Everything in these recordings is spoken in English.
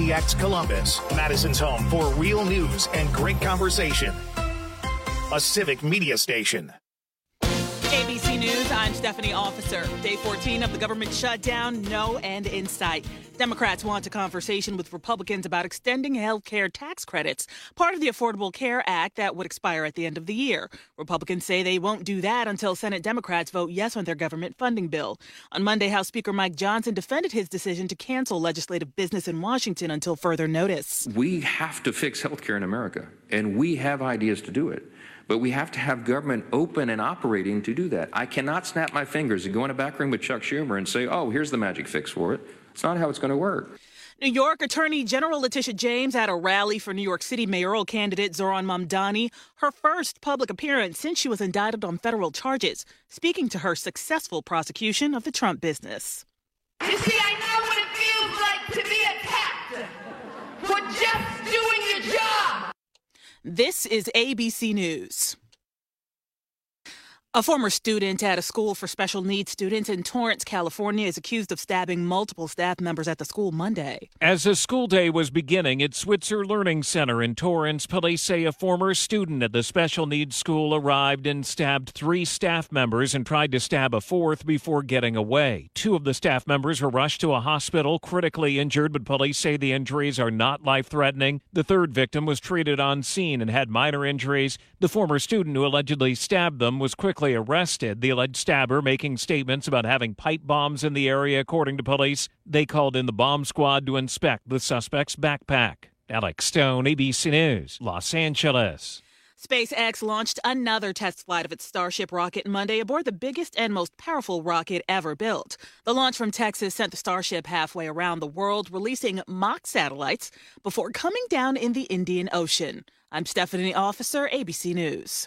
KPTX Columbus, Madison's home for real news and great conversation. A civic media station. ABC News, I'm Stephanie Officer. Day 14 of the government shutdown, no end in sight. Democrats want a conversation with Republicans about extending health care tax credits, part of the Affordable Care Act that would expire at the end of the year. Republicans say they won't do that until Senate Democrats vote yes on their government funding bill. On Monday, House Speaker Mike Johnson defended his decision to cancel legislative business in Washington until further notice. We have to fix health care in America, and we have ideas to do it. But we have to have government open and operating to do that. I cannot snap my fingers and go in a back room with Chuck Schumer and say, oh, here's the magic fix for it. It's not how it's going to work. New York Attorney General Letitia James at a rally for New York City mayoral candidate Zohran Mamdani, her first public appearance since she was indicted on federal charges, speaking to her successful prosecution of the Trump business. You see, I know what it feels like to be attacked for just doing your job. This is ABC News. A former student at a school for special needs students in Torrance, California, is accused of stabbing multiple staff members at the school Monday. As the school day was beginning at Switzer Learning Center in Torrance, police say a former student at the special needs school arrived and stabbed 3 staff members and tried to stab a 4th before getting away. 2 of the staff members were rushed to a hospital, critically injured, but police say the injuries are not life-threatening. The 3rd victim was treated on scene and had minor injuries. The former student who allegedly stabbed them was quickly arrested, the alleged stabber making statements about having pipe bombs in the area, according to police. They called in the bomb squad to inspect the suspect's backpack. Alex Stone, ABC News, Los Angeles. SpaceX launched another test flight of its Starship rocket Monday aboard the biggest and most powerful rocket ever built. The launch from Texas sent the Starship halfway around the world, releasing mock satellites before coming down in the Indian Ocean. I'm Stephanie Officer, ABC News.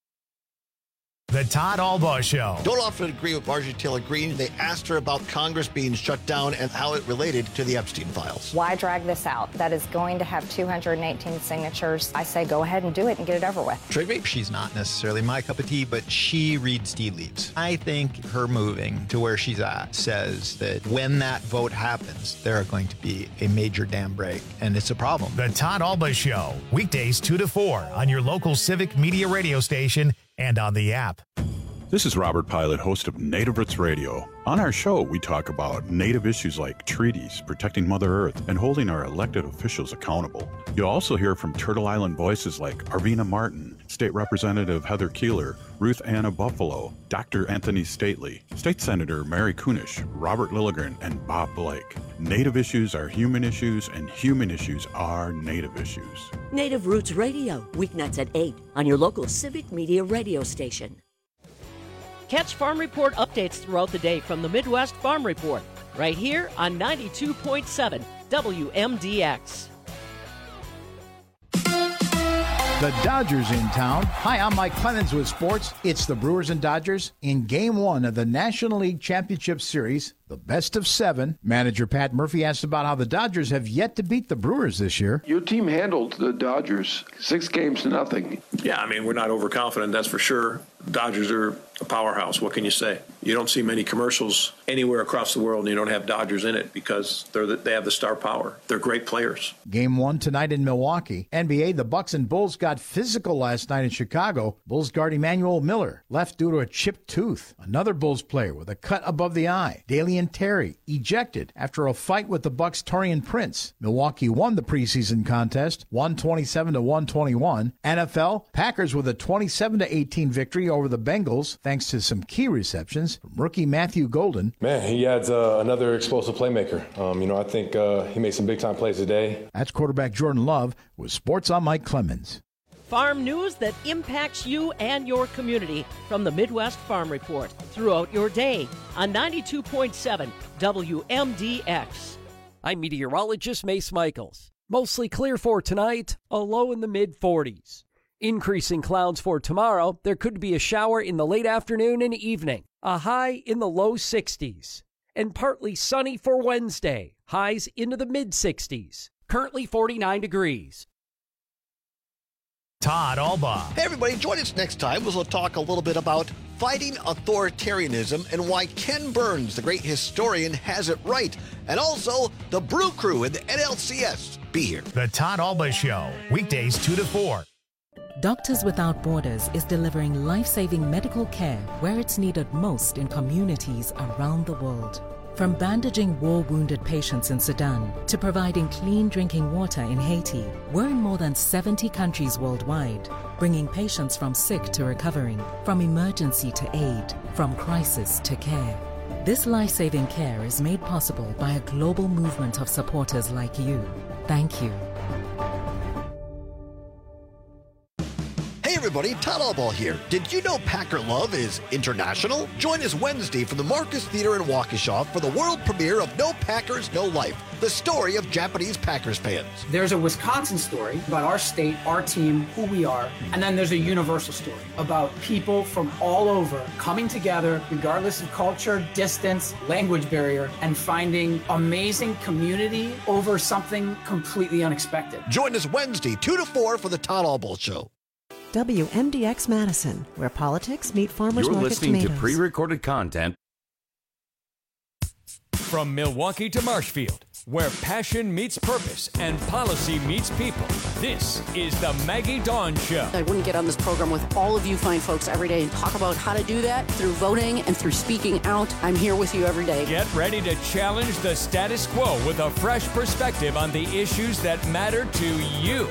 The Todd Albaugh Show. Don't often agree with Marjorie Taylor Greene. They asked her about Congress being shut down and how it related to the Epstein files. Why drag this out? That is going to have 218 signatures. I say go ahead and do it and get it over with. Trigby? She's not necessarily my cup of tea, but she reads tea leaves. I think her moving to where she's at says that when that vote happens, there are going to be a major dam break, and it's a problem. The Todd Albaugh Show. Weekdays 2 to 4 on your local civic media radio station and on the app. This is Robert Pilot, host of Native Roots Radio. On our show, we talk about Native issues like treaties, protecting Mother Earth, and holding our elected officials accountable. You'll also hear from Turtle Island voices like Arvina Martin, State Representative Heather Keeler, Ruth Anna Buffalo, Dr. Anthony Stately, State Senator Mary Kunish, Robert Lilligren, and Bob Blake. Native issues are human issues, and human issues are Native issues. Native Roots Radio, weeknights at 8 on your local civic media radio station. Catch Farm Report updates throughout the day from the Midwest Farm Report, right here on 92.7 WMDX. The Dodgers in town. Hi, I'm Mike Clemens with sports. It's the Brewers and Dodgers in Game 1 of the National League Championship Series, the best of 7. Manager Pat Murphy asked about how the Dodgers have yet to beat the Brewers this year. Your team handled the Dodgers 6-0. Yeah, I mean, we're not overconfident, that's for sure. Dodgers are a powerhouse. What can you say? You don't see many commercials anywhere across the world and you don't have Dodgers in it because they have the star power. They're great players. Game 1 tonight in Milwaukee. NBA, the Bucks and Bulls got physical last night in Chicago. Bulls guard Emmanuel Miller left due to a chipped tooth. Another Bulls player with a cut above the eye. Dalian Terry ejected after a fight with the Bucks' Taurean Prince. Milwaukee won the preseason contest, 127-121. NFL, Packers with a 27-18 victory over the Bengals, thanks to some key receptions from rookie Matthew Golden. Man, he adds another explosive playmaker. I think he made some big-time plays today. That's quarterback Jordan Love with Sports on Mike Clemens. Farm news that impacts you and your community from the Midwest Farm Report throughout your day on 92.7 WMDX. I'm meteorologist Mace Michaels. Mostly clear for tonight, a low in the mid-40s. Increasing clouds for tomorrow, there could be a shower in the late afternoon and evening, a high in the low 60s. And partly sunny for Wednesday, highs into the mid-60s. Currently 49 degrees. Todd Albaugh. Hey, everybody, join us next time. We'll talk a little bit about fighting authoritarianism and why Ken Burns, the great historian, has it right. And also the Brew Crew and the NLCS. Be here. The Todd Albaugh Show, weekdays 2 to 4. Doctors Without Borders is delivering life-saving medical care where it's needed most in communities around the world. From bandaging war-wounded patients in Sudan to providing clean drinking water in Haiti, we're in more than 70 countries worldwide, bringing patients from sick to recovering, from emergency to aid, from crisis to care. This life-saving care is made possible by a global movement of supporters like you. Thank you. Hey everybody, Todd Albaugh here. Did you know Packer Love is international? Join us Wednesday from the Marcus Theater in Waukesha for the world premiere of No Packers, No Life, the story of Japanese Packers fans. There's a Wisconsin story about our state, our team, who we are, and then there's a universal story about people from all over coming together, regardless of culture, distance, language barrier, and finding amazing community over something completely unexpected. Join us Wednesday, 2 to 4 for the Todd Albaugh Show. WMDX Madison, where politics meet farmers You're market listening tomatoes. to pre-recorded content. From Milwaukee to Marshfield, where passion meets purpose and policy meets people, this is the Maggie Dawn Show. I wouldn't get on this program with all of you fine folks every day and talk about how to do that through voting and through speaking out. I'm here with you every day. Get ready to challenge the status quo with a fresh perspective on the issues that matter to you.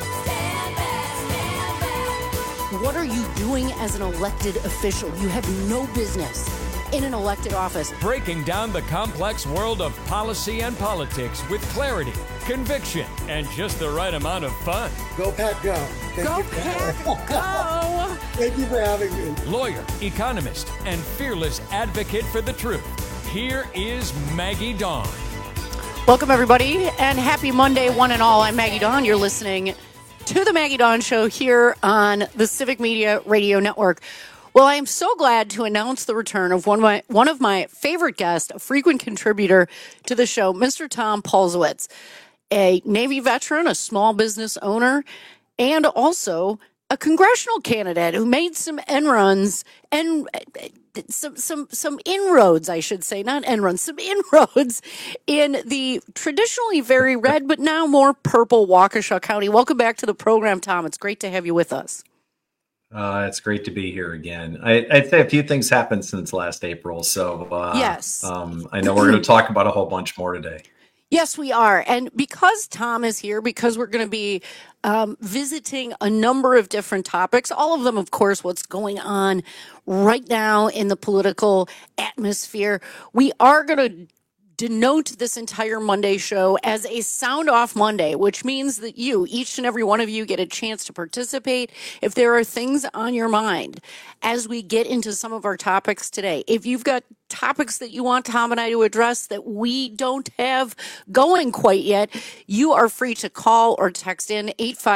What are you doing as an elected official? You have no business in an elected office. Breaking down the complex world of policy and politics with clarity, conviction, and just the right amount of fun. Go Pack Go. Go Pack Go. Thank you for having me. Lawyer, economist, and fearless advocate for the truth. Here is Maggie Dawn. Welcome, everybody, and happy Monday, one and all. I'm Maggie Dawn. You're listening to the Maggie Dawn Show here on the Civic Media Radio Network. Well, I am so glad to announce the return of one of my favorite guests, a frequent contributor to the show, Mr. Tom Polzewitz, a Navy veteran, a small business owner, and also a congressional candidate who made some end-runs and some inroads, I should say, not end-runs, some inroads in the traditionally very red but now more purple Waukesha County. Welcome back to the program, Tom. It's great to have you with us. It's great to be here again. I'd say a few things happened since last April, so yes. I know we're going to talk about a whole bunch more today. Yes, we are. And because Tom is here, because we're going to be visiting a number of different topics, all of them, of course, what's going on right now in the political atmosphere, we are going to denote this entire Monday show as a Sound Off Monday, which means that you, each and every one of you, get a chance to participate if there are things on your mind as we get into some of our topics today. If you've got topics that you want Tom and I to address that we don't have going quite yet, you are free to call or text in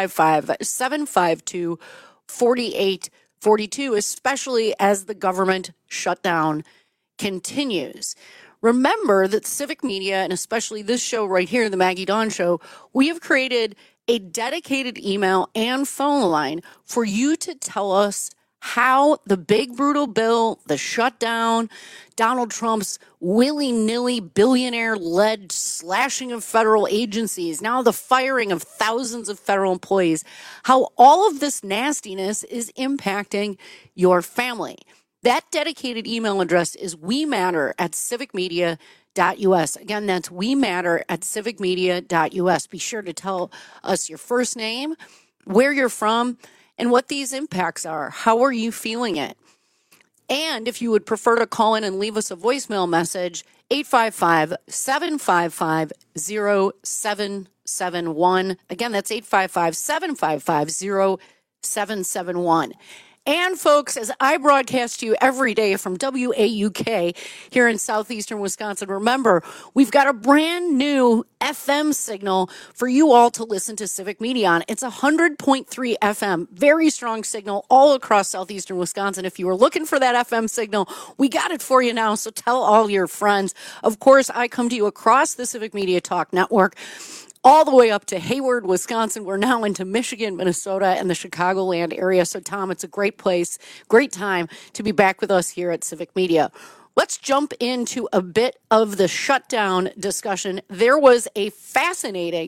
855-752-4842, especially as the government shutdown continues. Remember that Civic Media, and especially this show right here, the Maggie Dawn Show, we have created a dedicated email and phone line for you to tell us how the big brutal bill, the shutdown, Donald Trump's willy-nilly billionaire-led slashing of federal agencies, now the firing of thousands of federal employees, how all of this nastiness is impacting your family. That dedicated email address is wematter@civicmedia.us. Again, that's wematter@civicmedia.us. Be sure to tell us your first name, where you're from, and what these impacts are. How are you feeling it? And if you would prefer to call in and leave us a voicemail message, 855-755-0771. Again, that's 855-755-0771. And folks, as I broadcast to you every day from WAUK here in southeastern Wisconsin, remember, we've got a brand new FM signal for you all to listen to Civic Media on. It's 100.3 FM, very strong signal all across southeastern Wisconsin. If you were looking for that FM signal, we got it for you now, so tell all your friends. Of course, I come to you across the Civic Media Talk Network all the way up to Hayward, Wisconsin. We're now into Michigan, Minnesota, and the Chicagoland area. So, Tom, it's a great place, great time to be back with us here at Civic Media. Let's jump into a bit of the shutdown discussion. There was a fascinating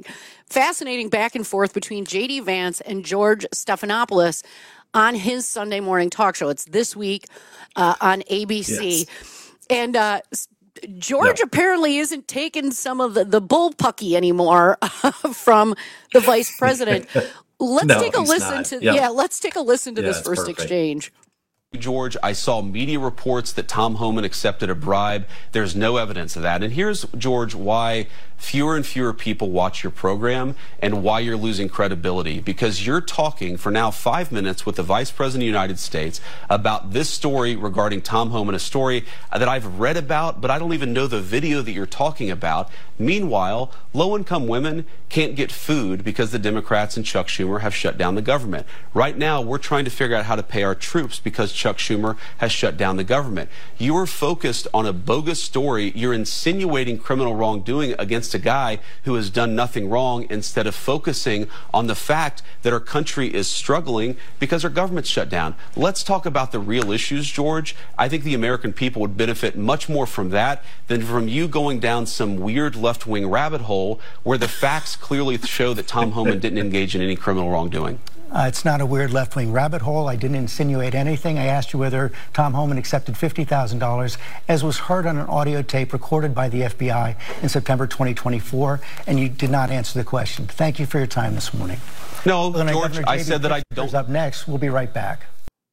back and forth between J.D. Vance and George Stephanopoulos on his Sunday morning talk show. It's this week on ABC. Yes. And George apparently isn't taking some of the bullpucky anymore from the vice president. Let's take a listen to let's take a listen to this first exchange. George, I saw media reports that Tom Homan accepted a bribe. There's no evidence of that. And here's, George, why fewer and fewer people watch your program and why you're losing credibility. Because you're talking for now 5 minutes with the Vice President of the United States about this story regarding Tom Homan, a story that I've read about, but I don't even know the video that you're talking about. Meanwhile, low-income women can't get food because the Democrats and Chuck Schumer have shut down the government. Right now, we're trying to figure out how to pay our troops because Chuck Schumer has shut down the government. You are focused on a bogus story. You're insinuating criminal wrongdoing against a guy who has done nothing wrong instead of focusing on the fact that our country is struggling because our government's shut down. Let's talk about the real issues, George. I think the American people would benefit much more from that than from you going down some weird left-wing rabbit hole where the facts clearly show that Tom Homan didn't engage in any criminal wrongdoing. It's not a weird left-wing rabbit hole. I didn't insinuate anything. I asked you whether Tom Homan accepted $50,000, as was heard on an audio tape recorded by the FBI in September 2024, and you did not answer the question. Thank you for your time this morning. No, George, I said that I don't. Up next, we'll be right back.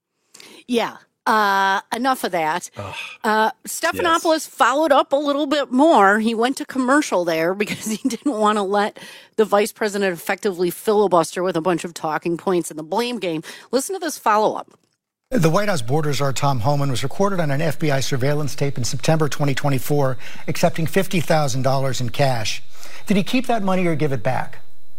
Yeah. Enough of that. Stephanopoulos followed up a little bit more. He went to commercial there because he didn't want to let the vice president effectively filibuster with a bunch of talking points in the blame game. Listen to this follow-up. The White House border czar Tom Homan was recorded on an FBI surveillance tape in September 2024, accepting $50,000 in cash. Did he keep that money or give it back?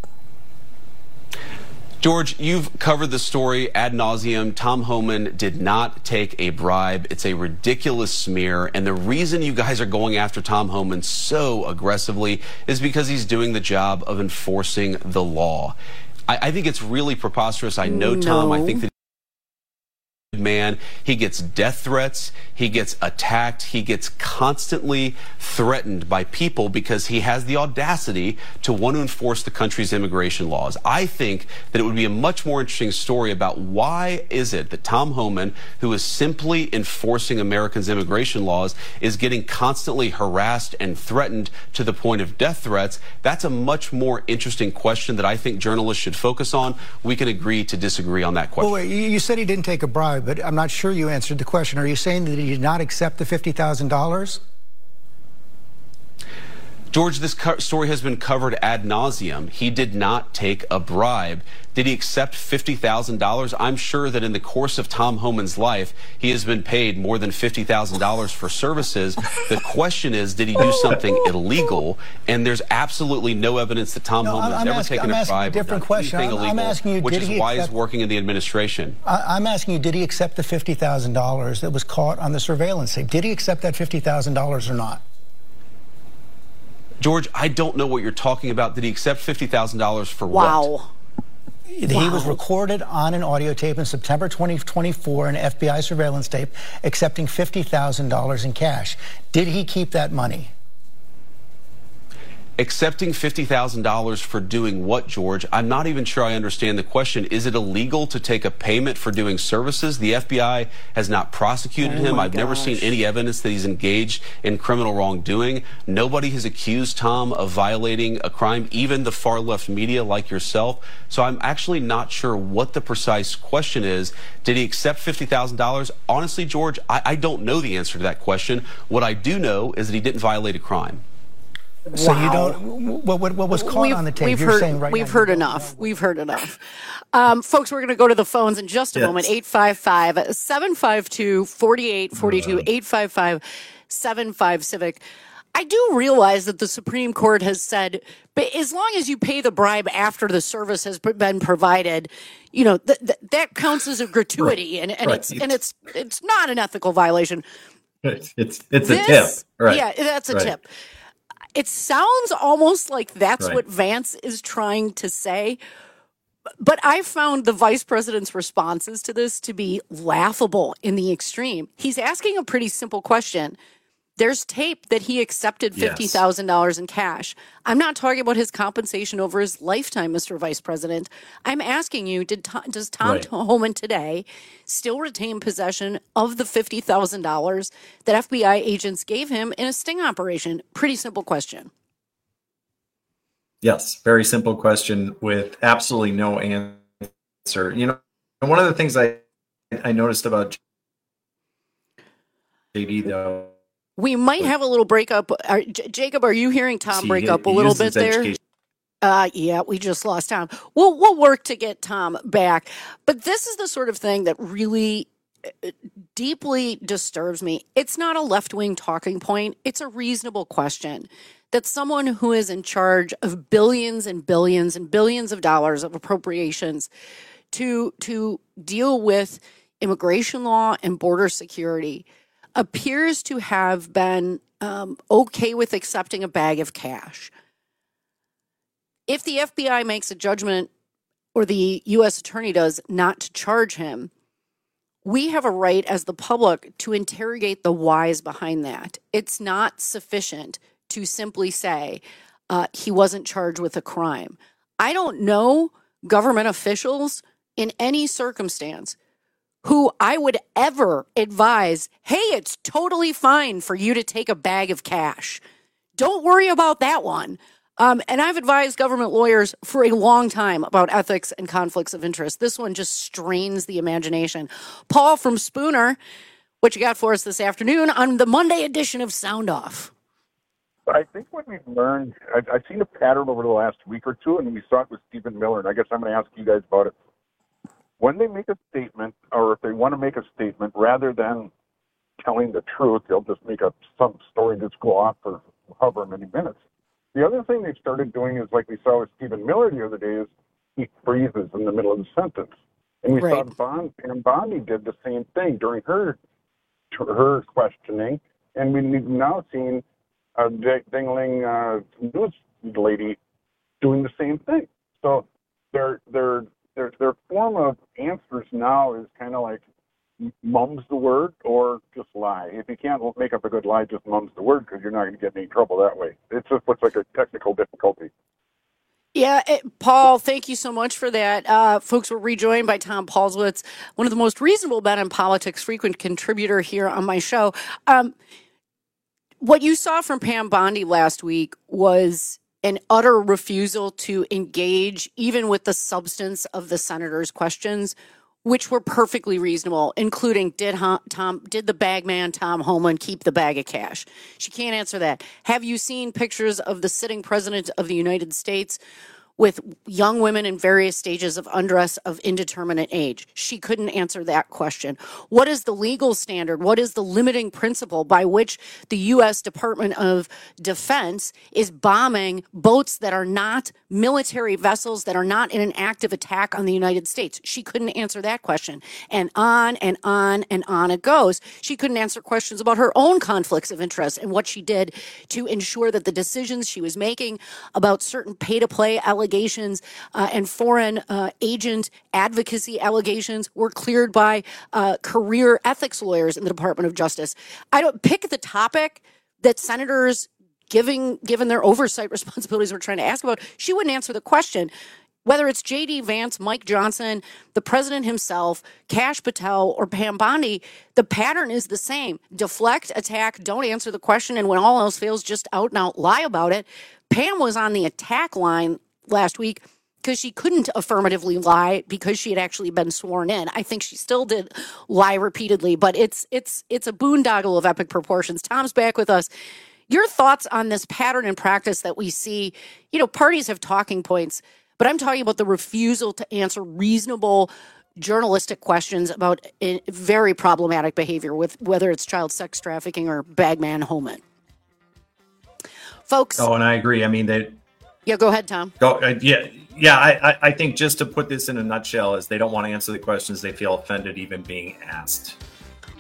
George, you've covered the story ad nauseum. Tom Homan did not take a bribe. It's a ridiculous smear. And the reason you guys are going after Tom Homan so aggressively is because he's doing the job of enforcing the law. I think it's really preposterous. I know Tom. I think that man, he gets death threats, he gets attacked, he gets constantly threatened by people because he has the audacity to want to enforce the country's immigration laws. I think that it would be a much more interesting story about why is it that Tom Homan, who is simply enforcing Americans' immigration laws, is getting constantly harassed and threatened to the point of death threats. That's a much more interesting question that I think journalists should focus on. We can agree to disagree on that question. Well, wait, you said he didn't take a bribe, but I'm not sure you answered the question. Are you saying that he did not accept the $50,000? George, this story has been covered ad nauseum. He did not take a bribe. Did he accept $50,000? I'm sure that in the course of Tom Homan's life, he has been paid more than $50,000 for services. The question is, did he do something illegal? And there's absolutely no evidence that Tom Homan has ever taken a bribe or done anything illegal, which is why he's working in the administration. I'm asking you, did he accept the $50,000 that was caught on the surveillance tape? Did he accept that $50,000 or not? George, I don't know what you're talking about. Did he accept $50,000 for what? He was recorded on an audio tape in September 2024, an FBI surveillance tape, accepting $50,000 in cash. Did he keep that money? Accepting $50,000 for doing what, George? I'm not even sure I understand the question. Is it illegal to take a payment for doing services? The FBI has not prosecuted him. I've never seen any evidence that he's engaged in criminal wrongdoing. Nobody has accused Tom of violating a crime, even the far left media like yourself. So I'm actually not sure what the precise question is. Did he accept $50,000? Honestly, George, I don't know the answer to that question. What I do know is that he didn't violate a crime. So you don't. What was caught on the tape? You're saying right now. We've heard enough. We've heard enough. Folks, we're going to go to the phones in just a moment. 855-752-4842. 855-75-Civic. I do realize that the Supreme Court has said, but as long as you pay the bribe after the service has been provided, you know that counts as a gratuity, and it's not an ethical violation. It's a tip, right? Yeah, that's a tip. It sounds almost like that's Right. what Vance is trying to say. But I found the vice president's responses to this to be laughable in the extreme. He's asking a pretty simple question. There's tape that he accepted $50,000 in cash. I'm not talking about his compensation over his lifetime, Mr. Vice President. I'm asking you, does Tom Homan today still retain possession of the $50,000 that FBI agents gave him in a sting operation? Pretty simple question. Yes, very simple question with absolutely no answer. You know, one of the things I noticed about JD, though, we might have a little breakup. Jacob, are you hearing Tom break up a little bit there? Yeah, we just lost Tom. We'll work to get Tom back. But this is the sort of thing that really deeply disturbs me. It's not a left-wing talking point. It's a reasonable question that someone who is in charge of billions and billions and billions of dollars of appropriations to deal with immigration law and border security appears to have been okay with accepting a bag of cash. If the FBI makes a judgment, or the U.S. attorney does, not to charge him, we have a right as the public to interrogate the whys behind that. It's not sufficient to simply say he wasn't charged with a crime. I don't know government officials in any circumstance who I would ever advise, hey, it's totally fine for you to take a bag of cash. Don't worry about that one. And I've advised government lawyers for a long time about ethics and conflicts of interest. This one just strains the imagination. Paul from Spooner, what you got for us this afternoon on the Monday edition of Sound Off? I think what we've learned, I've seen a pattern over the last week or two, and we saw it with Stephen Miller, and I guess I'm going to ask you guys about it. When they make a statement, or if they want to make a statement, rather than telling the truth, they'll just make up some story that's go off for however many minutes. The other thing they've started doing is, like we saw with Stephen Miller the other day, is he freezes in the middle of the sentence. And we saw Pam Bondi did the same thing during her questioning, and we've now seen a dingling news lady doing the same thing. So their form of answers now is kind of like mum's the word or just lie. If you can't make up a good lie, just mum's the word, because you're not going to get in any trouble that way. It's just looks like a technical difficulty. Yeah, Paul, thank you so much for that. Folks, we're rejoined by Tom Paulswitz, one of the most reasonable men in politics, frequent contributor here on my show. What you saw from Pam Bondi last week was an utter refusal to engage even with the substance of the senator's questions, which were perfectly reasonable, including did the bagman Tom Homan keep the bag of cash? She can't answer that. Have you seen pictures of the sitting president of the United States with young women in various stages of undress of indeterminate age? She couldn't answer that question. What is the legal standard? What is the limiting principle by which the U.S. Department of Defense is bombing boats that are not military vessels, that are not in an active attack on the United States? She couldn't answer that question. And on and on and on it goes. She couldn't answer questions about her own conflicts of interest and what she did to ensure that the decisions she was making about certain pay-to-play allegations and foreign agent advocacy allegations were cleared by career ethics lawyers in the Department of Justice. I don't pick the topic that senators, given their oversight responsibilities, were trying to ask about. She wouldn't answer the question. Whether it's J.D. Vance, Mike Johnson, the president himself, Kash Patel, or Pam Bondi, the pattern is the same. Deflect, attack, don't answer the question, and when all else fails, just out and out lie about it. Pam was on the attack line last week because she couldn't affirmatively lie because she had actually been sworn in. I think she still did lie repeatedly, but it's a boondoggle of epic proportions. Tom's back with us. Your thoughts on this pattern and practice that we see? You know, parties have talking points, but I'm talking about the refusal to answer reasonable journalistic questions about very problematic behavior, with whether it's child sex trafficking or bagman Homan. Folks. Oh, and I agree. I mean, yeah, go ahead, Tom. I think just to put this in a nutshell is they don't want to answer the questions. They feel offended even being asked.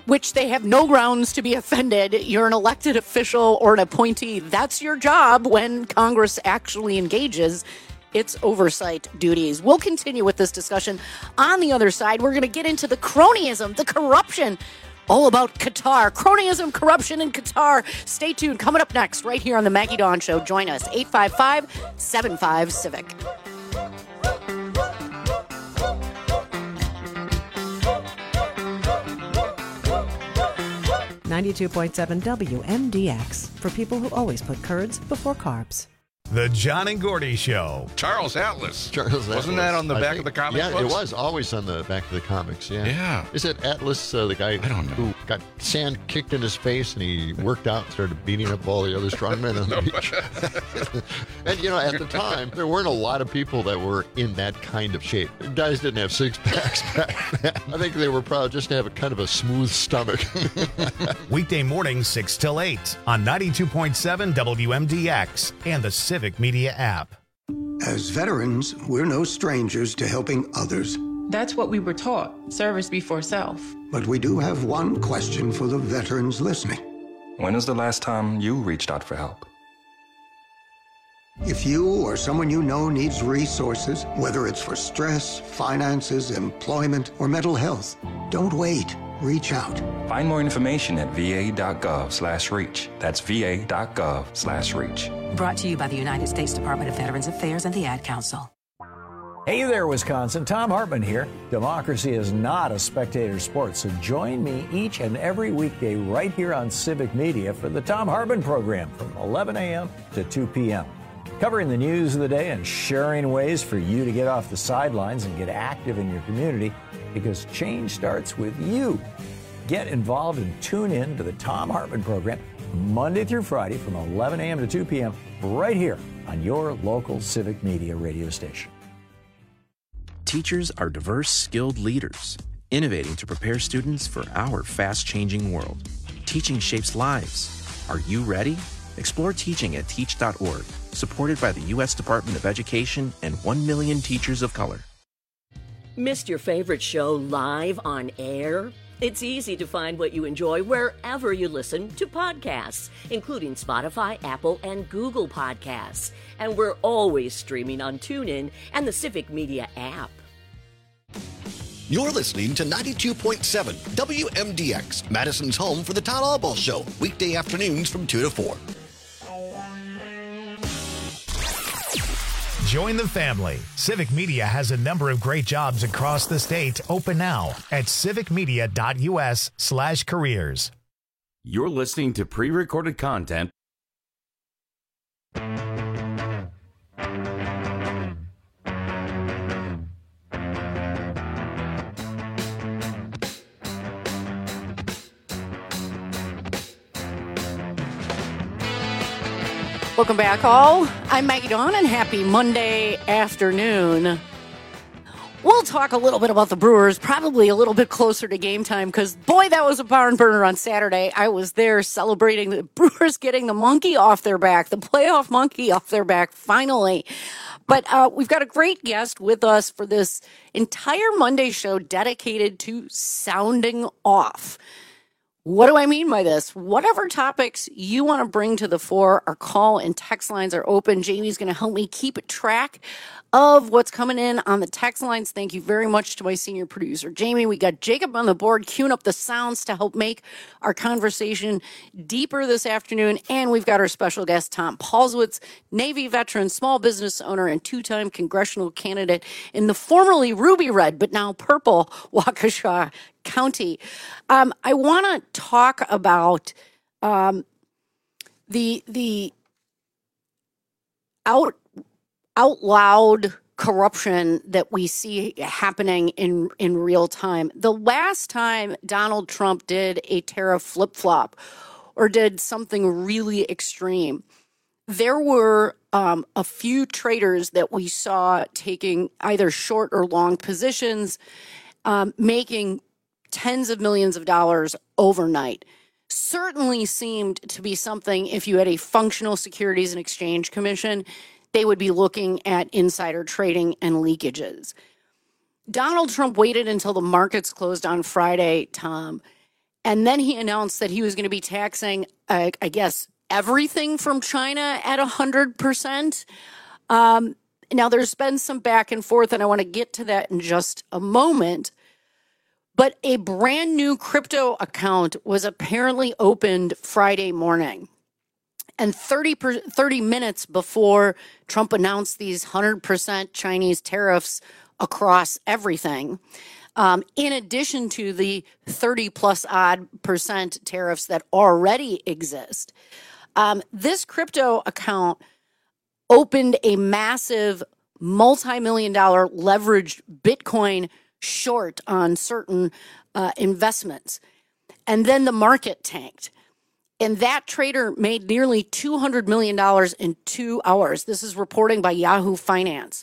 which they have no grounds to be offended. You're an elected official or an appointee. That's your job when Congress actually engages its oversight duties. We'll continue with this discussion. On the other side, we're going to get into the cronyism, the corruption, all about Qatar. Cronyism, corruption in Qatar. Stay tuned. Coming up next, right here on the Maggie Dawn Show. Join us, 855-75-CIVIC. .7 WMDX for people who always put curds before carbs. The John and Gordy Show. Charles Atlas. Wasn't that on the back of the comic books? Yeah, books? it was always on the back of the comics, yeah. Yeah. Is it Atlas, the guy I don't know. who got sand kicked in his face and he worked out and started beating up all the other strongmen on the beach? And, at the time, there weren't a lot of people that were in that kind of shape. Guys didn't have six-packs back then. I think they were proud just to have a kind of a smooth stomach. Weekday mornings 6 till 8 on 92.7 WMDX and the Civic Media app. As veterans, we're no strangers to helping others. That's what we were taught, service before self. But we do have one question for the veterans listening. When is the last time you reached out for help? If you or someone you know needs resources, whether it's for stress, finances, employment, or mental health, don't wait. Reach out. Find more information at va.gov/reach. That's va.gov/reach. Brought to you by the United States Department of Veterans Affairs and the Ad Council. Hey there, Wisconsin. Tom Hartman here. Democracy is not a spectator sport, so join me each and every weekday right here on Civic Media for the Tom Hartman program from 11 a.m. to 2 p.m. Covering the news of the day and sharing ways for you to get off the sidelines and get active in your community, because change starts with you. Get involved and tune in to the Tom Hartman program Monday through Friday from 11 a.m. to 2 p.m. right here on your local Civic Media radio station. Teachers are diverse, skilled leaders, innovating to prepare students for our fast-changing world. Teaching shapes lives. Are you ready? Explore teaching at teach.org, supported by the U.S. Department of Education and 1 million teachers of color. Missed your favorite show live on air? It's easy to find what you enjoy wherever you listen to podcasts, including Spotify, Apple, and Google Podcasts. And we're always streaming on TuneIn and the Civic Media app. You're listening to 92.7 WMDX, Madison's home for the Todd Albaugh Show, weekday afternoons from 2 to 4. Join the family. Civic Media has a number of great jobs across the state open now at civicmedia.us/careers. You're listening to pre-recorded content. Welcome back, all. I'm Maggie Dawn, and happy Monday afternoon. We'll talk a little bit about the Brewers, probably a little bit closer to game time, because, boy, that was a barn burner on Saturday. I was there celebrating the Brewers getting the monkey off their back, the playoff monkey off their back, finally. But we've got a great guest with us for this entire Monday show dedicated to sounding off. What do I mean by this? Whatever topics you want to bring to the fore, our call and text lines are open. Jamie's going to help me keep track of what's coming in on the text lines. Thank you very much to my senior producer, Jamie. We got Jacob on the board queuing up the sounds to help make our conversation deeper this afternoon. And we've got our special guest, Tom Paulswitz, Navy veteran, small business owner, and two-time congressional candidate in the formerly ruby red, but now purple Waukesha County. I want to talk about the out loud corruption that we see happening in real time. The last time Donald Trump did a tariff flip-flop or did something really extreme, there were a few traders that we saw taking either short or long positions, making tens of millions of dollars overnight. Certainly seemed to be something, if you had a functional Securities and Exchange Commission, they would be looking at insider trading and leakages. Donald Trump waited until the markets closed on Friday, Tom, And then he announced that he was going to be taxing, I guess, everything from China at 100%. Now, there's been some back and forth, and I want to get to that in just a moment. But a brand new crypto account was apparently opened Friday morning. And 30 minutes before Trump announced these 100% Chinese tariffs across everything, in addition to the 30 plus odd percent tariffs that already exist, this crypto account opened a massive multi-million-dollar leveraged Bitcoin short on certain investments. And then the market tanked. And that trader made nearly $200 million in 2 hours. This is reporting by Yahoo Finance.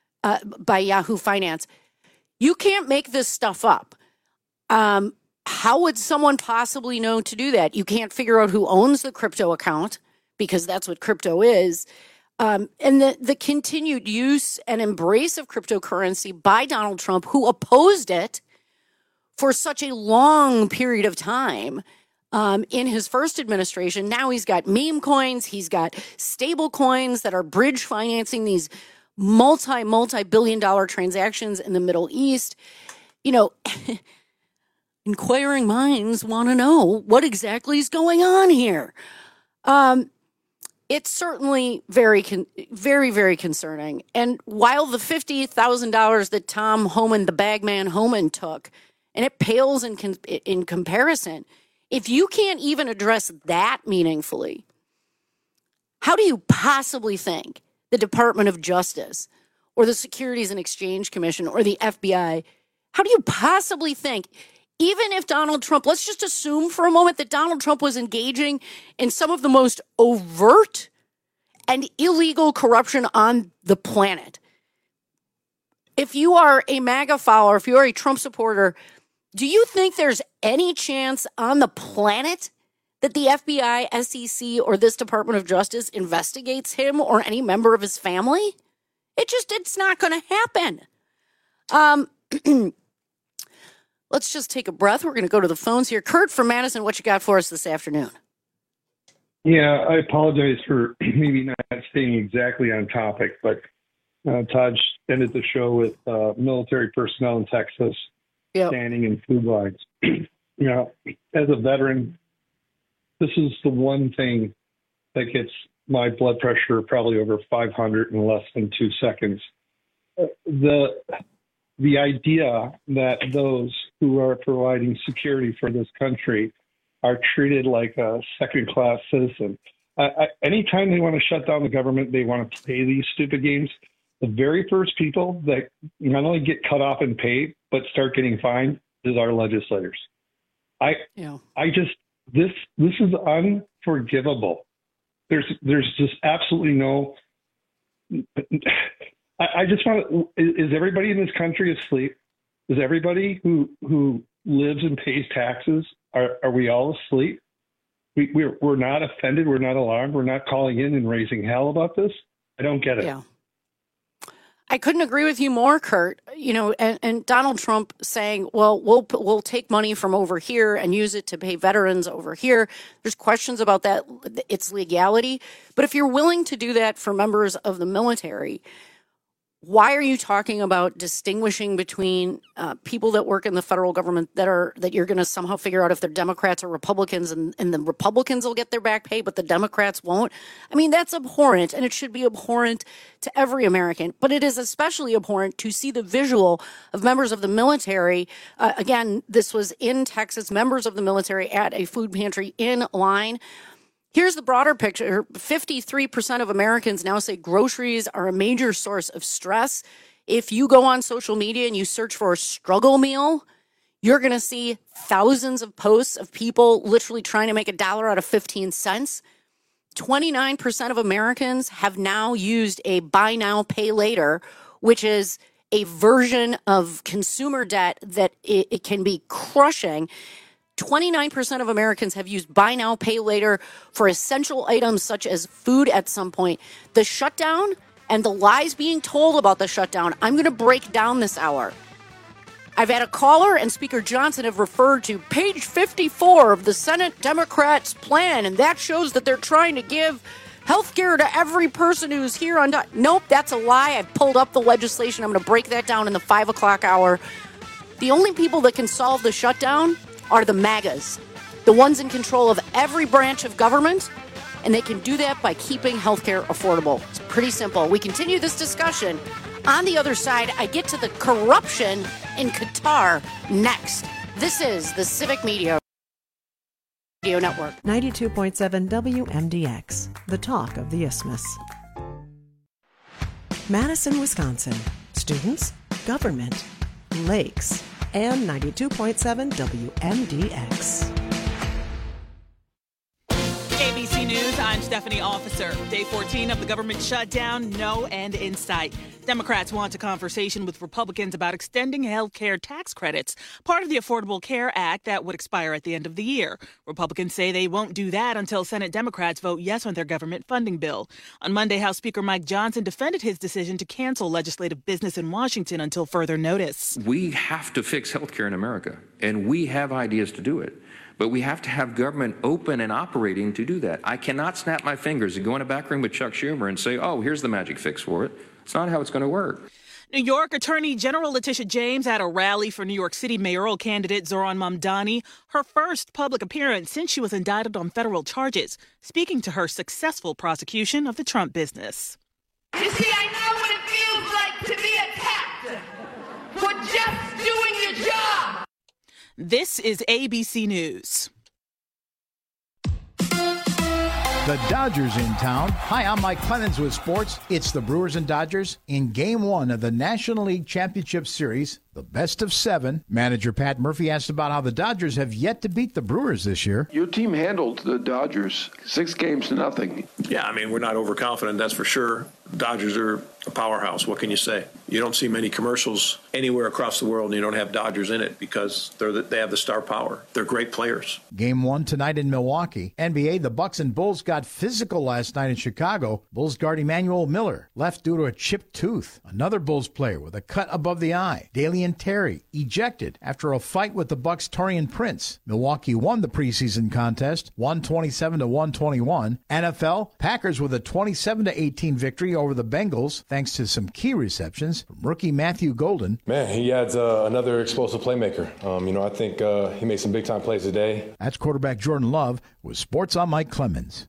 You can't make this stuff up. How would someone possibly know to do that? You can't figure out who owns the crypto account, because that's what crypto is. And the continued use and embrace of cryptocurrency by Donald Trump, who opposed it for such a long period of time in his first administration. Now he's got meme coins. He's got stable coins that are bridge financing these multi-billion-dollar transactions in the Middle East. You know, inquiring minds want to know what exactly is going on here. It's certainly very, very concerning. And while the $50,000 that Tom Homan, the bagman Homan, took, and it pales in comparison, if you can't even address that meaningfully, how do you possibly think the Department of Justice or the Securities and Exchange Commission or the FBI, how do you possibly think, even if Donald Trump, let's just assume for a moment that Donald Trump was engaging in some of the most overt and illegal corruption on the planet. If you are a MAGA follower, if you are a Trump supporter, do you think there's any chance on the planet that the FBI, SEC, or this Department of Justice investigates him or any member of his family? It's not going to happen. Let's just take a breath. We're going to go to the phones here. Kurt from Madison, what you got for us this afternoon? Yeah, I apologize for maybe not staying exactly on topic, but Todd ended the show with military personnel in Texas standing in food lines. You know, as a veteran, this is the one thing that gets my blood pressure probably over 500 in less than 2 seconds. The idea that those who are providing security for this country are treated like a second-class citizen. Anytime they want to shut down the government, they want to play these stupid games. The very first people that not only get cut off and paid, but start getting fined is our legislators. This is unforgivable. There's just absolutely no. I just want to. Is everybody in this country asleep? Is everybody who lives and pays taxes? Are we all asleep? We're not offended. We're not alarmed. We're not calling in and raising hell about this. I don't get it. Yeah. I couldn't agree with you more, Kurt. You know, and Donald Trump saying, well, we'll take money from over here and use it to pay veterans over here. There's questions about that, its legality. But if you're willing to do that for members of the military, why are you talking about distinguishing between people that work in the federal government that you're going to somehow figure out if they're Democrats or Republicans, and the Republicans will get their back pay, but the Democrats won't? I mean, that's abhorrent, and it should be abhorrent to every American. But it is especially abhorrent to see the visual of members of the military. Again, this was in Texas, members of the military at a food pantry in line. Here's the broader picture. 53% of Americans now say groceries are a major source of stress. If you go on social media and you search for a struggle meal, you're going to see thousands of posts of people literally trying to make $1 out of 15 cents. 29% of Americans have now used a buy now, pay later, which is a version of consumer debt that it can be crushing. 29% of Americans have used buy now, pay later for essential items such as food at some point. The shutdown and the lies being told about the shutdown, I'm going to break down this hour. I've had a caller and Speaker Johnson have referred to page 54 of the Senate Democrats' plan, and that shows that they're trying to give health care to every person who's here on... Nope, that's a lie. I've pulled up the legislation. I'm going to break that down in the 5 o'clock hour. The only people that can solve the shutdown are the MAGAs, the ones in control of every branch of government, and they can do that by keeping health care affordable. It's pretty simple. We continue this discussion. On the other side, I get to the corruption in Qatar next. This is the Civic Media Radio Network. 92.7 WMDX, the talk of the Isthmus. Madison, Wisconsin. Students, government, lakes, and 92.7 WMDX. ABC News, I'm Stephanie Officer. Day 14 of the government shutdown, no end in sight. Democrats want a conversation with Republicans about extending health care tax credits, part of the Affordable Care Act that would expire at the end of the year. Republicans say they won't do that until Senate Democrats vote yes on their government funding bill. On Monday, House Speaker Mike Johnson defended his decision to cancel legislative business in Washington until further notice. We have to fix health care in America, and we have ideas to do it. But we have to have government open and operating to do that. I cannot snap my fingers and go in a back room with Chuck Schumer and say, oh, here's the magic fix for it. It's not how it's going to work. New York Attorney General Letitia James at a rally for New York City mayoral candidate Zohran Mamdani, her first public appearance since she was indicted on federal charges, speaking to her successful prosecution of the Trump business. You see, I know what it feels like to be attacked for just doing your job. This is ABC News. The Dodgers in town. Hi, I'm Mike Clemens with sports. It's the Brewers and Dodgers in Game 1 of the National League Championship Series, the best of 7. Manager Pat Murphy asked about how the Dodgers have yet to beat the Brewers this year. Your team handled the Dodgers 6-0. Yeah, I mean, we're not overconfident, that's for sure. Dodgers are a powerhouse. What can you say? You don't see many commercials anywhere across the world and you don't have Dodgers in it because they have the star power. They're great players. Game 1 tonight in Milwaukee. NBA, the Bucks and Bulls got physical last night in Chicago. Bulls guard Emmanuel Miller left due to a chipped tooth. Another Bulls player with a cut above the eye, Dalian Terry, ejected after a fight with the Bucks' Taurean Prince. Milwaukee won the preseason contest, 127-121. NFL, Packers with a 27-18 victory over the Bengals, thanks to some key receptions from rookie Matthew Golden. Man, he adds another explosive playmaker. I think he makes some big-time plays today. That's quarterback Jordan Love with Sports on Mike Clemens.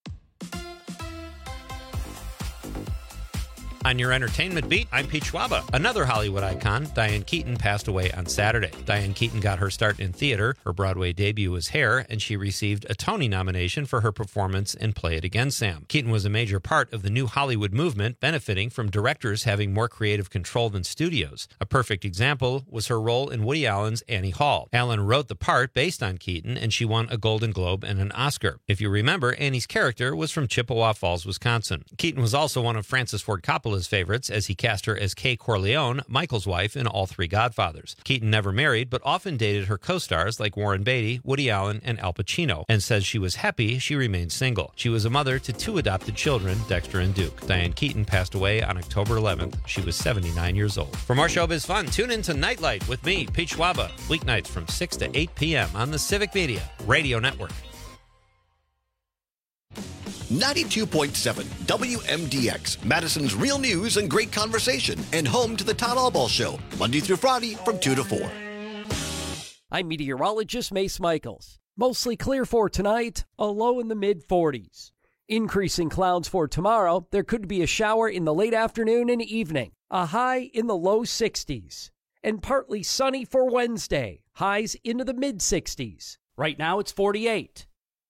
On your entertainment beat, I'm Pete Schwaba. Another Hollywood icon, Diane Keaton, passed away on Saturday. Diane Keaton got her start in theater. Her Broadway debut was Hair, and she received a Tony nomination for her performance in Play It Again, Sam. Keaton was a major part of the new Hollywood movement, benefiting from directors having more creative control than studios. A perfect example was her role in Woody Allen's Annie Hall. Allen wrote the part based on Keaton, and she won a Golden Globe and an Oscar. If you remember, Annie's character was from Chippewa Falls, Wisconsin. Keaton was also one of Francis Ford Coppola's favorites, as he cast her as Kay Corleone, Michael's wife in all 3 Godfathers. Keaton never married, but often dated her co-stars like Warren Beatty, Woody Allen, and Al Pacino, and says she was happy she remained single. She was a mother to 2 adopted children, Dexter and Duke. Diane Keaton passed away on October 11th. She was 79 years old. For more showbiz fun, tune in to Nightlight with me, Pete Schwaba, weeknights from 6 to 8 p.m. on the Civic Media Radio Network. 92.7 WMDX, Madison's real news and great conversation, and home to the Todd Albaugh Show, Monday through Friday from 2 to 4. I'm meteorologist Mace Michaels. Mostly clear for tonight, a low in the mid-40s. Increasing clouds for tomorrow, there could be a shower in the late afternoon and evening, a high in the low 60s. And partly sunny for Wednesday, highs into the mid-60s. Right now it's 48.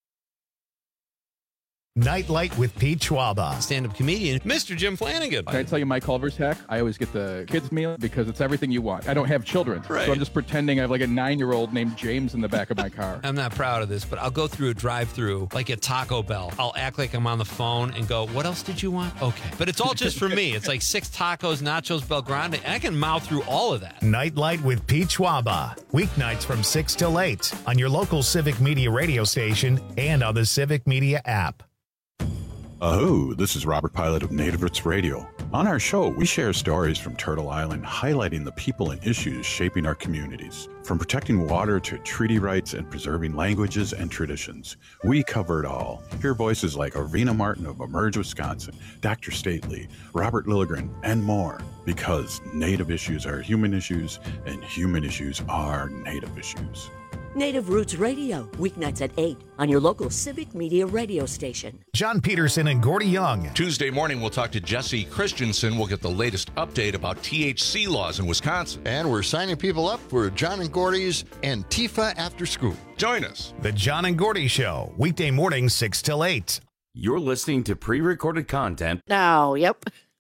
Nightlight with Pete Schwaba. Stand-up comedian, Mr. Jim Flanagan. Can I tell you my Culver's hack? I always get the kids' meal because it's everything you want. I don't have children, right. So I'm just pretending I have like a 9-year-old named James in the back of my car. I'm not proud of this, but I'll go through a drive-through like at Taco Bell. I'll act like I'm on the phone and go, what else did you want? Okay. But it's all just for me. It's like 6 tacos, nachos, Bel Grande, and I can mouth through all of that. Nightlight with Pete Schwaba. Weeknights from 6 till 8 on your local Civic Media radio station and on the Civic Media app. This is Robert Pilot of Native Roots Radio. On our show, we share stories from Turtle Island highlighting the people and issues shaping our communities. From protecting water to treaty rights and preserving languages and traditions, we cover it all. Hear voices like Arvina Martin of Emerge Wisconsin, Dr. Stately, Robert Lilligren, and more. Because Native issues are human issues, and human issues are Native issues. Native Roots Radio, weeknights at 8 on your local Civic Media radio station. John Peterson and Gordy Young. Tuesday morning, we'll talk to Jesse Christensen. We'll get the latest update about THC laws in Wisconsin. And we're signing people up for John and Gordy's Antifa After School. Join us. The John and Gordy Show, weekday mornings 6 till 8. You're listening to pre-recorded content. Now, yep.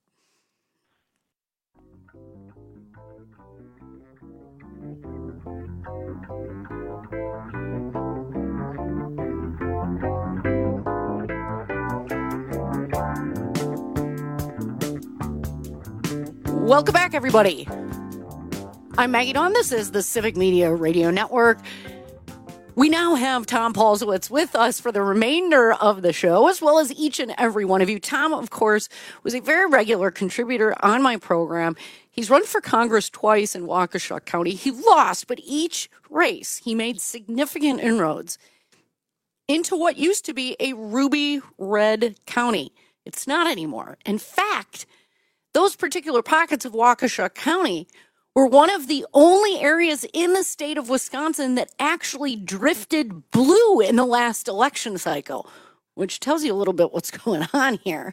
Welcome back, everybody. I'm Maggie Dawn. This is the Civic Media Radio Network. We now have Tom Paulsowitz with us for the remainder of the show, as well as each and every one of you. Tom, of course, was a very regular contributor on my program. He's run for Congress twice in Waukesha County. He lost, but each race he made significant inroads into what used to be a ruby red county. It's not anymore. In fact, those particular pockets of Waukesha County were one of the only areas in the state of Wisconsin that actually drifted blue in the last election cycle, which tells you a little bit what's going on here.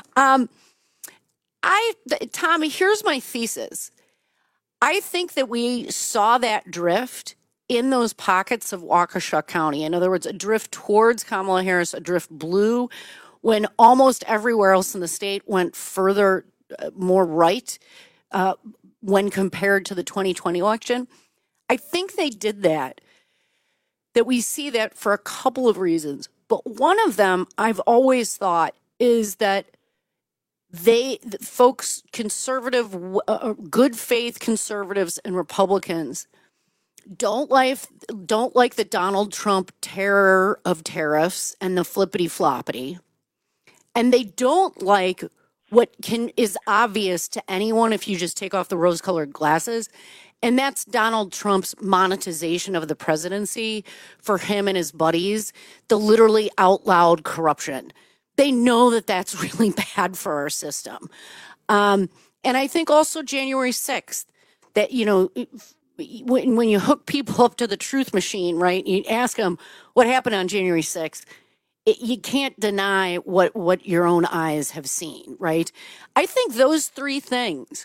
Tommy, here's my thesis. I think that we saw that drift in those pockets of Waukesha County. In other words, a drift towards Kamala Harris, a drift blue, when almost everywhere else in the state went further more right when compared to the 2020 election. I think they did that we see that for a couple of reasons. But one of them I've always thought is that folks, conservative, good faith conservatives and Republicans don't like the Donald Trump terror of tariffs and the flippity floppity. And they don't like what is obvious to anyone if you just take off the rose-colored glasses, and that's Donald Trump's monetization of the presidency for him and his buddies, the literally out-loud corruption. They know that that's really bad for our system. And I think also January 6th, that, when you hook people up to the truth machine, right, you ask them what happened on January 6th, you can't deny what your own eyes have seen, right? I think those three things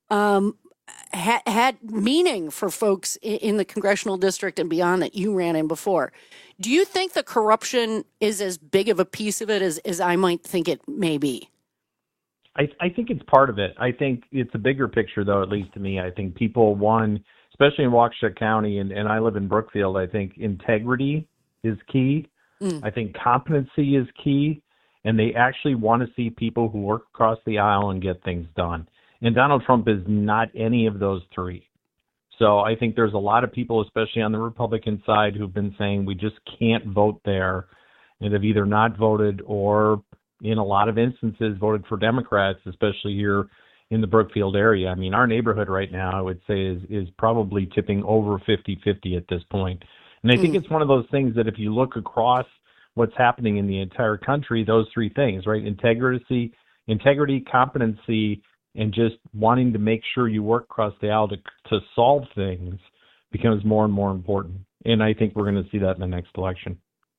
had meaning for folks in the congressional district and beyond that you ran in before. Do you think the corruption is as big of a piece of it as I might think it may be? I think it's part of it. I think it's a bigger picture, though, at least to me. I think people, especially in Waukesha County, and I live in Brookfield, I think integrity is key. I think competency is key, and they actually want to see people who work across the aisle and get things done. And Donald Trump is not any of those three. So I think there's a lot of people, especially on the Republican side, who've been saying we just can't vote there, and have either not voted or, in a lot of instances, voted for Democrats, especially here in the Brookfield area. I mean, our neighborhood right now, I would say, is probably tipping over 50-50 at this point. And I think it's one of those things that if you look across what's happening in the entire country, those three things, right? Integrity, competency, and just wanting to make sure you work across the aisle to solve things becomes more and more important. And I think we're going to see that in the next election.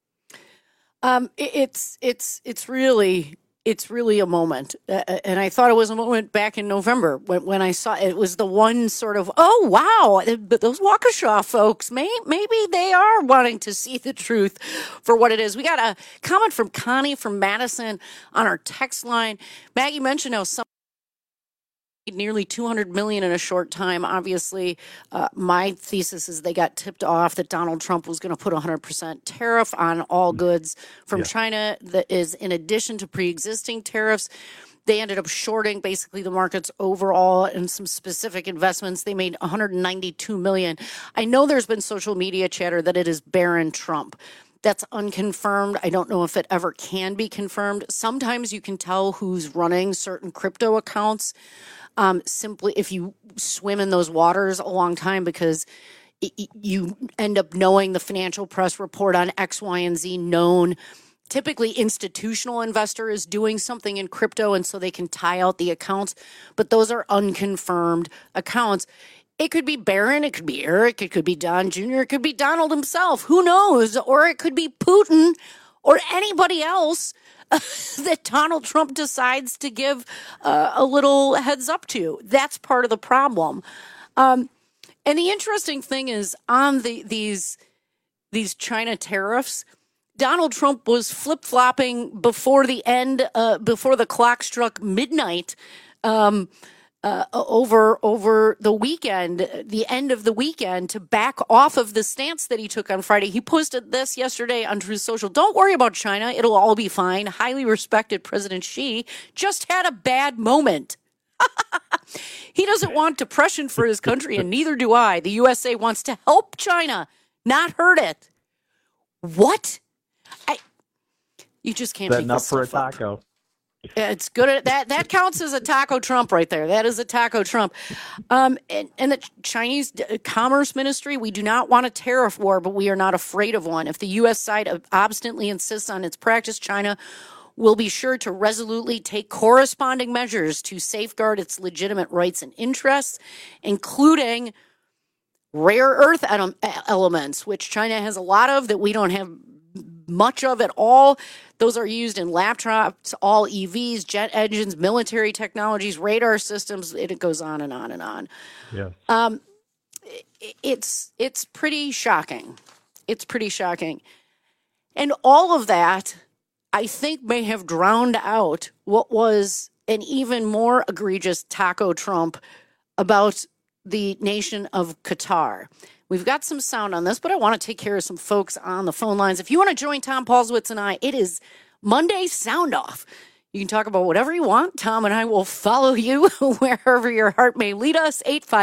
It's really a moment. And I thought it was a moment back in November when I saw it was the one sort of, oh, wow, those Waukesha folks, maybe they are wanting to see the truth for what it is. We got a comment from Connie from Madison on our text line. Maggie mentioned how some nearly $200 million in a short time. Obviously, my thesis is they got tipped off that Donald Trump was going to put 100% tariff on all goods from China that is in addition to pre-existing tariffs. They ended up shorting basically the markets overall and some specific investments. They made $192 million. I know there's been social media chatter that it is Barron Trump. That's unconfirmed. I don't know if it ever can be confirmed. Sometimes you can tell who's running certain crypto accounts simply if you swim in those waters a long time, because you end up knowing the financial press report on X, Y, and Z known. Typically, institutional investor is doing something in crypto, and so they can tie out the accounts. But those are unconfirmed accounts. It could be Barron, it could be Eric, it could be Don Jr., it could be Donald himself. Who knows? Or it could be Putin or anybody else that Donald Trump decides to give a little heads up to. That's part of the problem. And the interesting thing is on these China tariffs, Donald Trump was flip-flopping before the end, before the clock struck midnight over the weekend, the end of the weekend, to back off of the stance that he took on Friday. He posted this yesterday on Truth Social. Don't worry about China. It'll all be fine. Highly respected President Xi just had a bad moment. He doesn't want depression for his country, and neither do I. The USA wants to help China, not hurt it. What? You just can't make enough for a taco. It's good at that. That counts as a taco Trump right there. That is a taco Trump. And the Chinese Commerce Ministry, we do not want a tariff war, but we are not afraid of one. If the U.S. side obstinately insists on its practice, China will be sure to resolutely take corresponding measures to safeguard its legitimate rights and interests, including rare earth elements, which China has a lot of that we don't have much of at all. Those are used in laptops, all EVs, jet engines, military technologies, radar systems. It goes on and on and on. Yeah. It's pretty shocking. It's pretty shocking. And all of that, I think, may have drowned out what was an even more egregious taco Trump about the nation of Qatar. We've got some sound on this, but I want to take care of some folks on the phone lines. If you want to join Tom Paulswitz and I, it is Monday Sound Off. You can talk about whatever you want. Tom and I will follow you wherever your heart may lead us.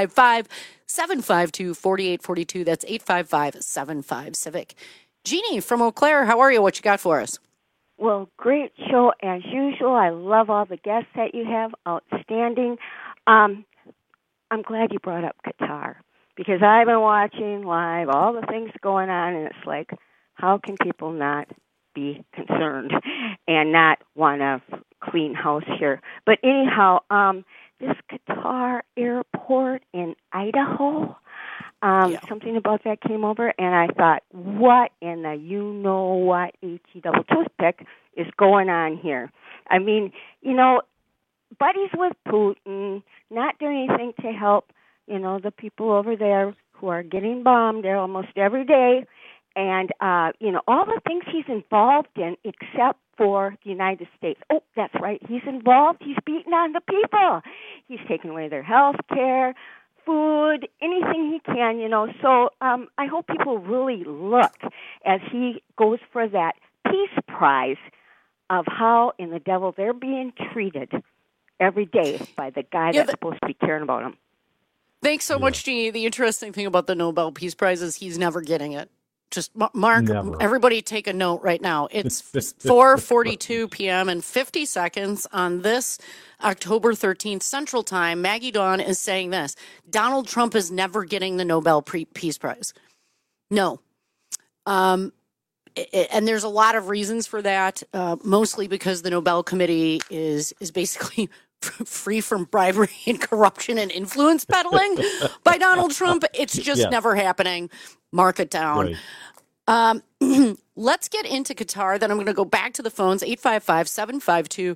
855-752-4842. That's 855-75-CIVIC. Jeannie from Eau Claire, how are you? What you got for us? Well, great show as usual. I love all the guests that you have. Outstanding. I'm glad you brought up Qatar, because I've been watching live all the things going on, and it's like, how can people not be concerned and not want to clean house here? But anyhow, this Qatar airport in Idaho, something about that came over, and I thought, what in the you-know-what H-E-double toothpick is going on here? I mean, buddies with Putin, not doing anything to help, the people over there who are getting bombed there almost every day, and, all the things he's involved in except for the United States. Oh, that's right, he's involved. He's beating on the people. He's taking away their health care, food, anything he can, So I hope people really look as he goes for that peace prize of how in the devil they're being treated every day by the guy that's supposed to be caring about them. Thanks so much, Jeannie. The interesting thing about the Nobel Peace Prize is he's never getting it. Just Mark, everybody take a note right now. It's 4:42 p.m. and 50 seconds on this October 13th Central Time. Maggie Dawn is saying this: Donald Trump is never getting the Nobel Peace Prize. No. And there's a lot of reasons for that, mostly because the Nobel Committee is basically free from bribery and corruption and influence peddling by Donald Trump. It's just never happening. Mark it down. Right. Let's get into Qatar. Then I'm going to go back to the phones, 855-752-4842,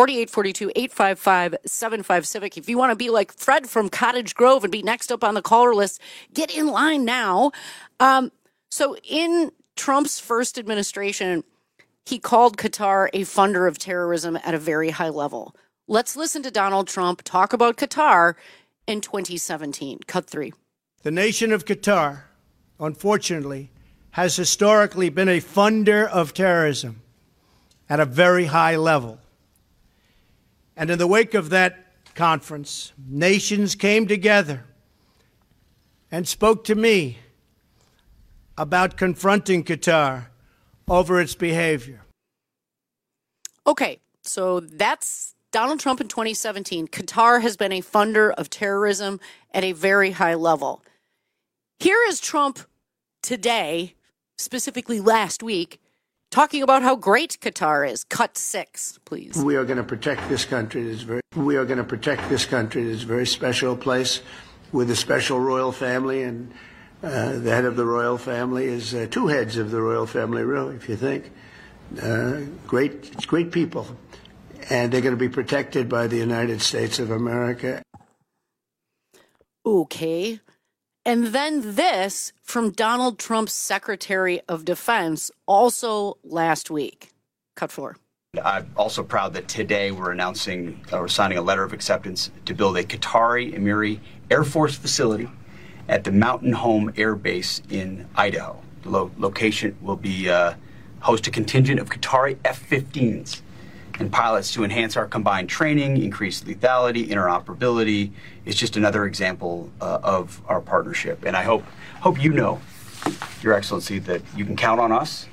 855-75-CIVIC. If you want to be like Fred from Cottage Grove and be next up on the caller list, get in line now. So in Trump's first administration, he called Qatar a funder of terrorism at a very high level. Let's listen to Donald Trump talk about Qatar in 2017. Cut 3. The nation of Qatar, unfortunately, has historically been a funder of terrorism at a very high level. And in the wake of that conference, nations came together and spoke to me about confronting Qatar over its behavior. Okay, so that's Donald Trump in 2017. Qatar has been a funder of terrorism at a very high level. Here is Trump today, specifically last week, talking about how great Qatar is. Cut 6, please. We are going to protect this country. We are going to protect this country. It's a very special place with a special royal family, and the head of the royal family is two heads of the royal family, really, if you think. Great people, and they're going to be protected by the United States of America. Okay. And then this from Donald Trump's Secretary of Defense, also last week. Cut 4. I'm also proud that today we're signing a letter of acceptance to build a Qatari Emiri Air Force facility at the Mountain Home Air Base in Idaho. The location will be host a contingent of Qatari F-15s and pilots to enhance our combined training, increase lethality, interoperability. It's just another example of our partnership. And I hope you know, Your Excellency, that you can count on us.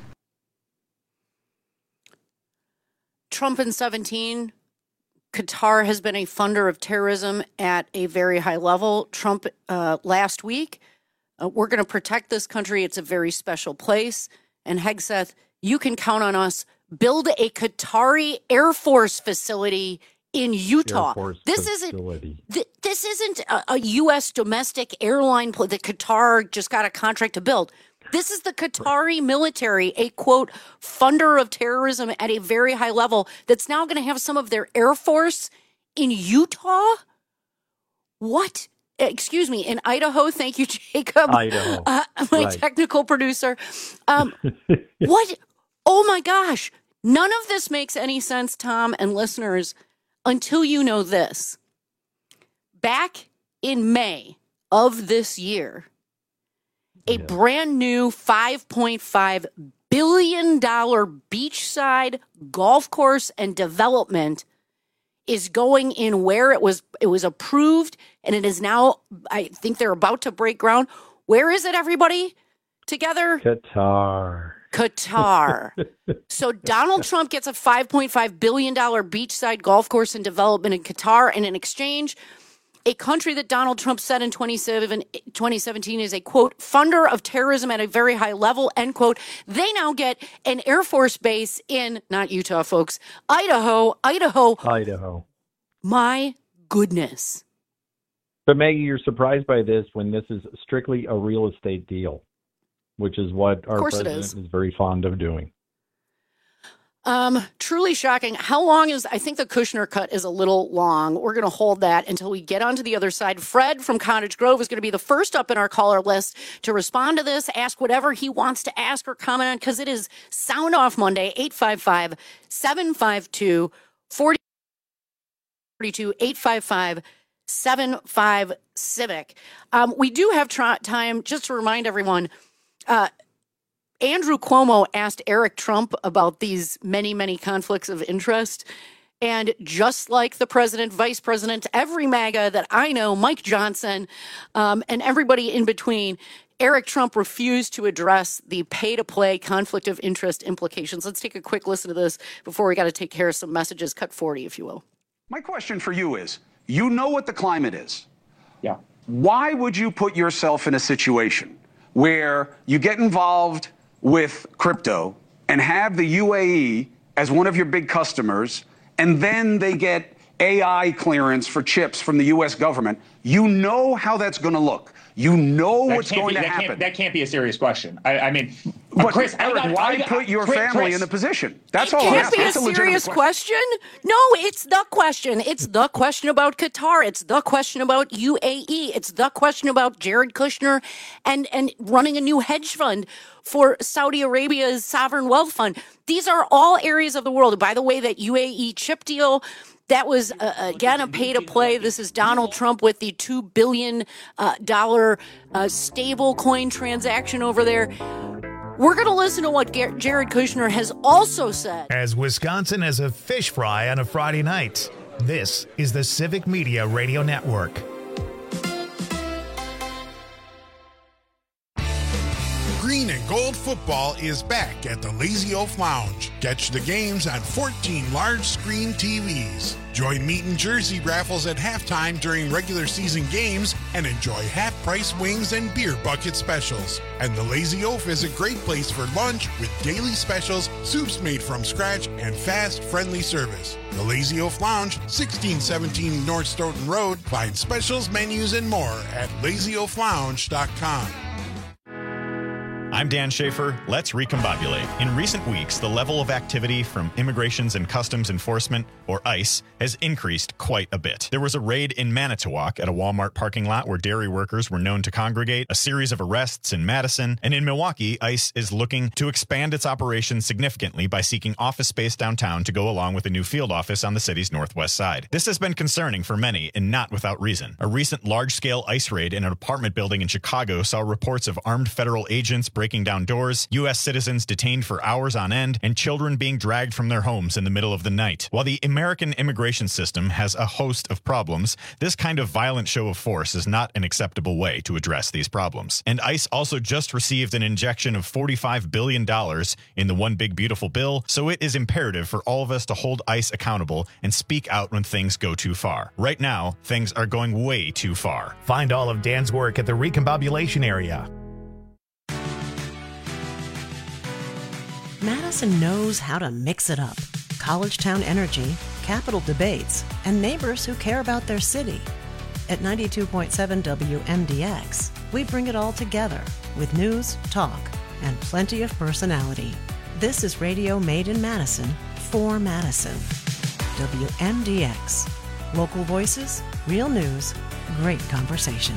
Trump in 17, Qatar has been a funder of terrorism at a very high level. Trump last week, we're going to protect this country. It's a very special place. And Hegseth, you can count on us. Build a Qatari Air Force facility in Utah. This isn't a U.S. domestic airline that Qatar just got a contract to build. This is the Qatari military, a, quote, funder of terrorism at a very high level that's now going to have some of their Air Force in Utah? What? Excuse me, in Idaho. Thank you, Jacob. Idaho. My technical producer. What? Oh, my gosh. None of this makes any sense, Tom and listeners, until you know this. Back in May of this year, a brand new $5.5 billion beachside golf course and development is going in where it was approved, and it is now, I think they're about to break ground. Where is it, everybody? Together? Qatar. So Donald Trump gets a $5.5 billion beachside golf course and development in Qatar, and in exchange, a country that Donald Trump said in 2017 is a, quote, funder of terrorism at a very high level, end quote. They now get an Air Force base in, not Utah, folks, Idaho. My goodness. But Maggie, you're surprised by this when this is strictly a real estate deal, which is what our president is very fond of doing. Truly shocking. How long is, I think the Kushner cut is a little long. We're going to hold that until we get onto the other side. Fred from Cottage Grove is going to be the first up in our caller list to respond to this, ask whatever he wants to ask or comment on, because it is Sound Off Monday, 855-752-4042, 855-75-CIVIC. We do have time just to remind everyone, Andrew Cuomo asked Eric Trump about these many, many conflicts of interest. And just like the president, vice president, every MAGA that I know, Mike Johnson, and everybody in between, Eric Trump refused to address the pay-to-play conflict of interest implications. Let's take a quick listen to this before we got to take care of some messages. Cut 40, if you will. My question for you is, you know what the climate is. Yeah. Why would you put yourself in a situation where you get involved with crypto and have the UAE as one of your big customers, and then they get AI clearance for chips from the U.S. government? You know how that's going to look. You know what's going to happen. That can't be a serious question. I mean, but Chris, Eric, why put your family in a position? That's all. It can't be a serious question. No, it's the question. It's the question about Qatar. It's the question about UAE. It's the question about Jared Kushner and running a new hedge fund for Saudi Arabia's sovereign wealth fund. These are all areas of the world. By the way, that UAE chip deal, that was, again, a pay-to-play. This is Donald Trump with the $2 billion stable coin transaction over there. We're going to listen to what Jared Kushner has also said. As Wisconsin as a fish fry on a Friday night, this is the Civic Media Radio Network. Green and gold football is back at the Lazy Oaf Lounge. Catch the games on 14 large screen TVs. Join meat and jersey raffles at halftime during regular season games and enjoy half-price wings and beer bucket specials. And the Lazy Oaf is a great place for lunch with daily specials, soups made from scratch, and fast, friendly service. The Lazy Oaf Lounge, 1617 North Stoughton Road. Find specials, menus, and more at lazyoaflounge.com. I'm Dan Schaefer. Let's recombobulate. In recent weeks, the level of activity from Immigrations and Customs Enforcement, or ICE, has increased quite a bit. There was a raid in Manitowoc at a Walmart parking lot where dairy workers were known to congregate, a series of arrests in Madison, and in Milwaukee, ICE is looking to expand its operations significantly by seeking office space downtown to go along with a new field office on the city's northwest side. This has been concerning for many, and not without reason. A recent large-scale ICE raid in an apartment building in Chicago saw reports of armed federal agents breaking down doors, U.S. citizens detained for hours on end, and children being dragged from their homes in the middle of the night. While the American immigration system has a host of problems, this kind of violent show of force is not an acceptable way to address these problems. And ICE also just received an injection of $45 billion in the One Big Beautiful Bill, so it is imperative for all of us to hold ICE accountable and speak out when things go too far. Right now, things are going way too far. Find all of Dan's work at the Recombobulation Area. Madison knows how to mix it up. College-town energy, capital debates, and neighbors who care about their city. At 92.7 WMDX, we bring it all together with news, talk, and plenty of personality. This is radio made in Madison for Madison. WMDX. Local voices, real news, great conversation.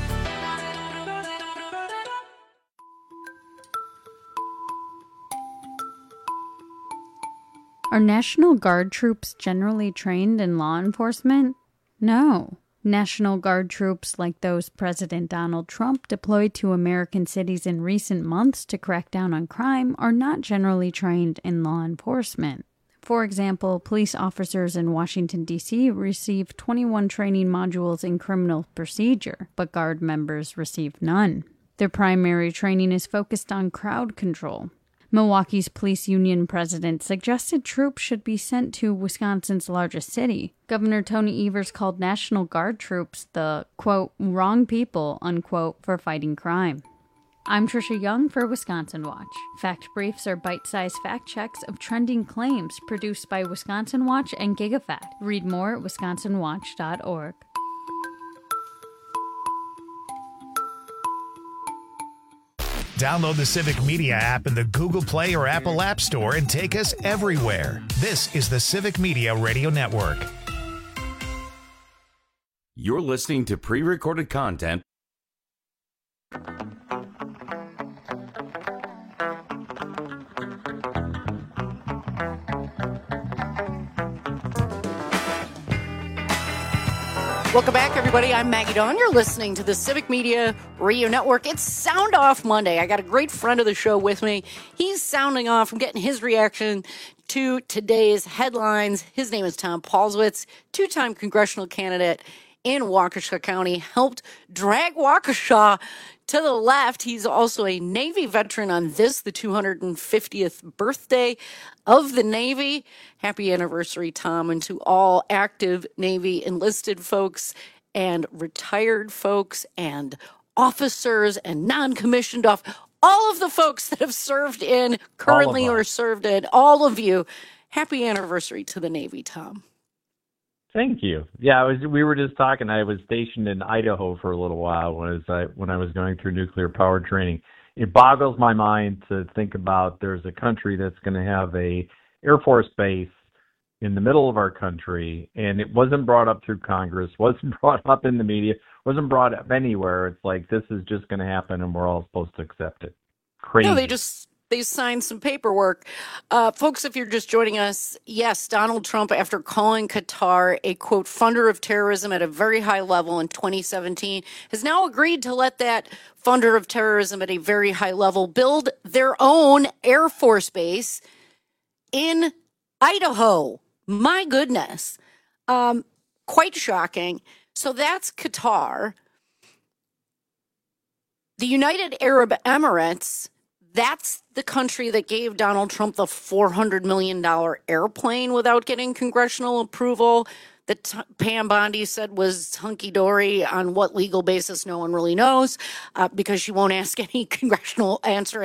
Are National Guard troops generally trained in law enforcement? No. National Guard troops like those President Donald Trump deployed to American cities in recent months to crack down on crime are not generally trained in law enforcement. For example, police officers in Washington, D.C. receive 21 training modules in criminal procedure, but Guard members receive none. Their primary training is focused on crowd control. Milwaukee's police union president suggested troops should be sent to Wisconsin's largest city. Governor Tony Evers called National Guard troops the, quote, wrong people, unquote, for fighting crime. I'm Trisha Young for Wisconsin Watch. Fact Briefs are bite-sized fact checks of trending claims produced by Wisconsin Watch and GigaFact. Read more at wisconsinwatch.org. Download the Civic Media app in the Google Play or Apple App Store and take us everywhere. This is the Civic Media Radio Network. You're listening to pre-recorded content. Welcome back, everybody. I'm Maggie Dawn. You're listening to the Civic Media Radio Network. It's Sound Off Monday. I got a great friend of the show with me. He's sounding off. I'm getting his reaction to today's headlines. His name is Tom Paulswitz, two-time congressional candidate in Waukesha County, helped drag Waukesha to the left. He's also a Navy veteran on this, the 250th birthday of the Navy. Happy anniversary, Tom, and to all active Navy enlisted folks and retired folks and officers and non-commissioned all of the folks that have served in, currently or served in, all of you. Happy anniversary to the Navy, Tom. Thank you. Yeah, we were just talking. I was stationed in Idaho for a little while when I was going through nuclear power training. It boggles my mind to think about there's a country that's going to have a Air Force base in the middle of our country, and it wasn't brought up through Congress, wasn't brought up in the media, wasn't brought up anywhere. It's like this is just going to happen, and we're all supposed to accept it. Crazy. No, they signed some paperwork. Folks, if you're just joining us, yes, Donald Trump, after calling Qatar a, quote, funder of terrorism at a very high level in 2017, has now agreed to let that funder of terrorism at a very high level build their own Air Force base in Idaho. My goodness. Quite shocking. So that's Qatar. The United Arab Emirates That's the country that gave Donald Trump the $400 million airplane without getting congressional approval that Pam Bondi said was hunky-dory on what legal basis no one really knows, because she won't answer any congressional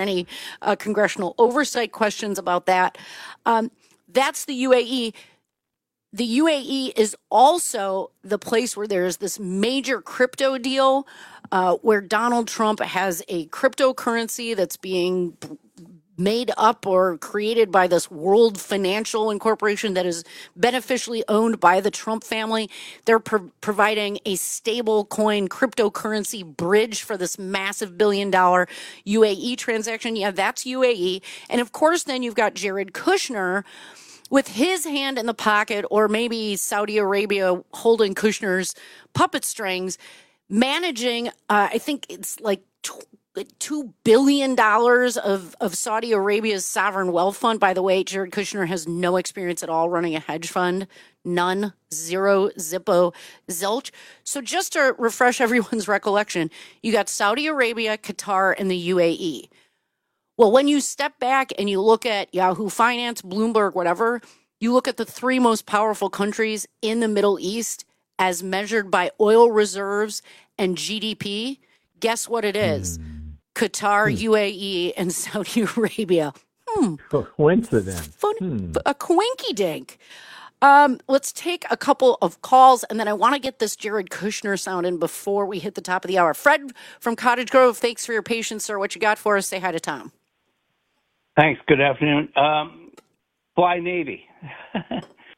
oversight questions about that. That's the UAE. The UAE is also the place where there is this major crypto deal where Donald Trump has a cryptocurrency that's being made up or created by this World Financial Incorporation that is beneficially owned by the Trump family. They're providing a stable coin cryptocurrency bridge for this massive $1 billion UAE transaction. Yeah, that's UAE. And of course, then you've got Jared Kushner with his hand in the pocket, or maybe Saudi Arabia holding Kushner's puppet strings, managing, I think it's like $2 billion of Saudi Arabia's sovereign wealth fund. By the way, Jared Kushner has no experience at all running a hedge fund. None. Zero. Zippo. Zilch. So just to refresh everyone's recollection, you got Saudi Arabia, Qatar, and the UAE. Well, when you step back and you look at Yahoo Finance, Bloomberg, whatever, you look at the three most powerful countries in the Middle East as measured by oil reserves and GDP. Guess what it is? Qatar, UAE, and Saudi Arabia. Coincidence. A coinky-dink. Let's take a couple of calls, and then I want to get this Jared Kushner sound in before we hit the top of the hour. Fred from Cottage Grove, thanks for your patience, sir. What you got for us? Say hi to Tom. Thanks. Good afternoon. Fly Navy. I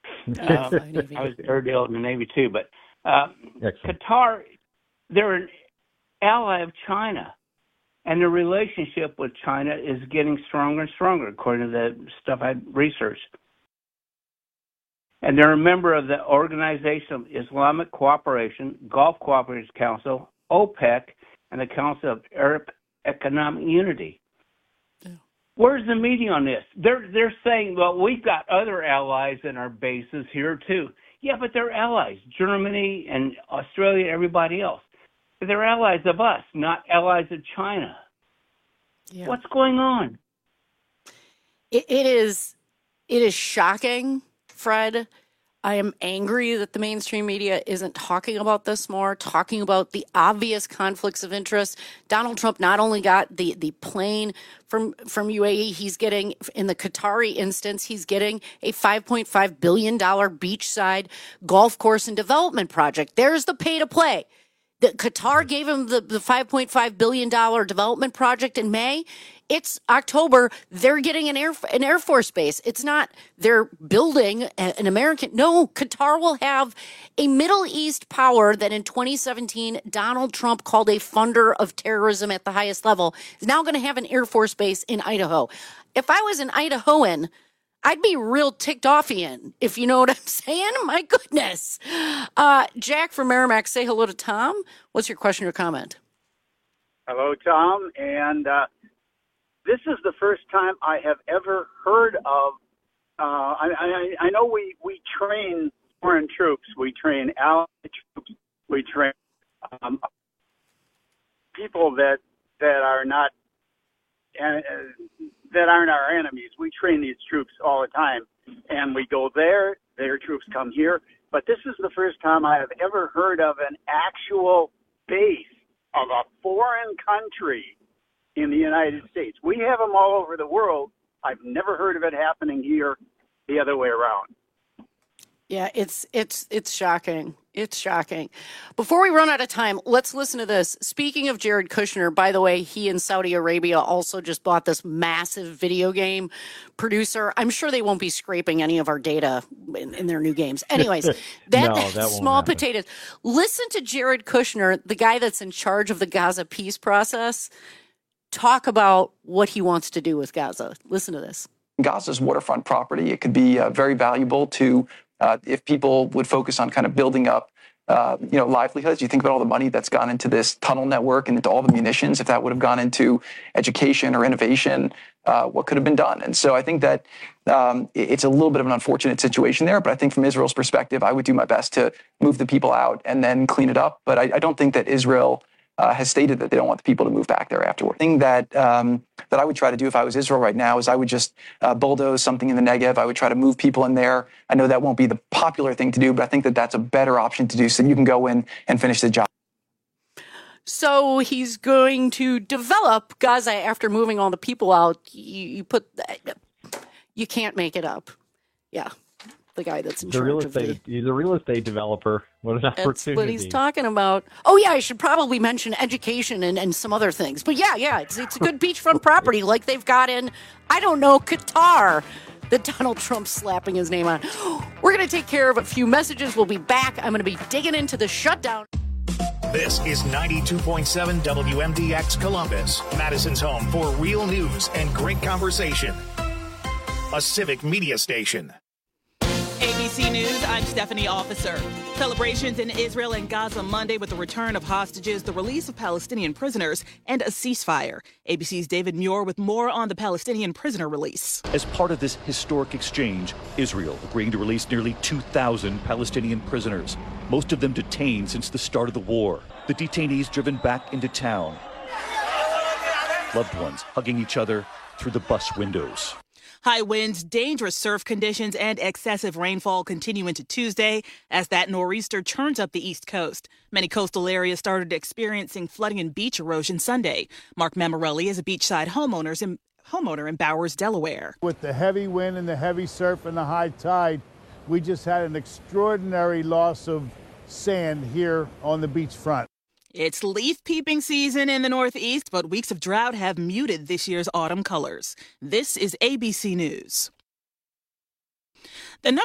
was air deal in the Navy too, but Qatar, they're an ally of China, and the relationship with China is getting stronger and stronger, according to the stuff I researched. And they're a member of the Organization of Islamic Cooperation, Gulf Cooperation Council, OPEC, and the Council of Arab Economic Unity. Where's the media on this? They're saying, well, we've got other allies in our bases here too. Yeah, but they're allies. Germany and Australia, everybody else. They're allies of us, not allies of China. Yeah. What's going on? It is shocking, Fred. I am angry that the mainstream media isn't talking about this more, talking about the obvious conflicts of interest. Donald Trump not only got the plane from UAE, he's getting, in the Qatari instance, he's getting a $5.5 billion beachside golf course and development project. There's the pay to play. Qatar gave him the $5.5 billion development project in May. It's October. They're getting an Air Force base. It's not they're building an American. No, Qatar will have a Middle East power that in 2017 Donald Trump called a funder of terrorism at the highest level. Is now going to have an Air Force base in Idaho. If I was an Idahoan, I'd be real ticked offian, if you know what I'm saying. My goodness. Jack from Merrimack, say hello to Tom. What's your question or comment? Hello, Tom. And this is the first time I have ever heard of, I know we train foreign troops, we train allied troops, we train people that are not, that aren't our enemies. We train these troops all the time, and we go there, their troops come here. But this is the first time I have ever heard of an actual base of a foreign country in the United States. We have them all over the world. I've never heard of it happening here the other way around. Yeah, it's shocking. It's shocking. Before we run out of time, let's listen to this. Speaking of Jared Kushner, by the way, he and Saudi Arabia also just bought this massive video game producer. I'm sure they won't be scraping any of our data in their new games. Anyways, that small potatoes. Listen to Jared Kushner, the guy that's in charge of the Gaza peace process, talk about what he wants to do with Gaza. Listen to this. Gaza's waterfront property. It could be very valuable to if people would focus on kind of building up, livelihoods. You think about all the money that's gone into this tunnel network and into all the munitions. If that would have gone into education or innovation, what could have been done? And so I think that it's a little bit of an unfortunate situation there. But I think from Israel's perspective, I would do my best to move the people out and then clean it up. But I don't think that Israel has stated that they don't want the people to move back there afterward. The thing that I would try to do if I was Israel right now is I would just bulldoze something in the Negev. I would try to move people in there. I know that won't be the popular thing to do, but I think that that's a better option to do so you can go in and finish the job. So he's going to develop Gaza after moving all the people out. You can't make it up. Yeah. The guy that's in charge of he's a real estate developer. What an opportunity. That's what he's talking about. Oh, yeah, I should probably mention education and some other things. But yeah, it's a good beachfront property like they've got in, I don't know, Qatar, that Donald Trump's slapping his name on. We're going to take care of a few messages. We'll be back. I'm going to be digging into the shutdown. This is 92.7 WMDX Columbus, Madison's home for real news and great conversation. A civic media station. ABC News, I'm Stephanie Officer. Celebrations in Israel and Gaza Monday with the return of hostages, the release of Palestinian prisoners, and a ceasefire. ABC's David Muir with more on the Palestinian prisoner release. As part of this historic exchange, Israel agreeing to release nearly 2,000 Palestinian prisoners, most of them detained since the start of the war. The detainees driven back into town. Loved ones hugging each other through the bus windows. High winds, dangerous surf conditions, and excessive rainfall continue into Tuesday as that nor'easter churns up the East Coast. Many coastal areas started experiencing flooding and beach erosion Sunday. Mark Mammarelli is a beachside homeowner in Bowers, Delaware. With the heavy wind and the heavy surf and the high tide, we just had an extraordinary loss of sand here on the beachfront. It's leaf peeping season in the Northeast, but weeks of drought have muted this year's autumn colors. This is ABC News. The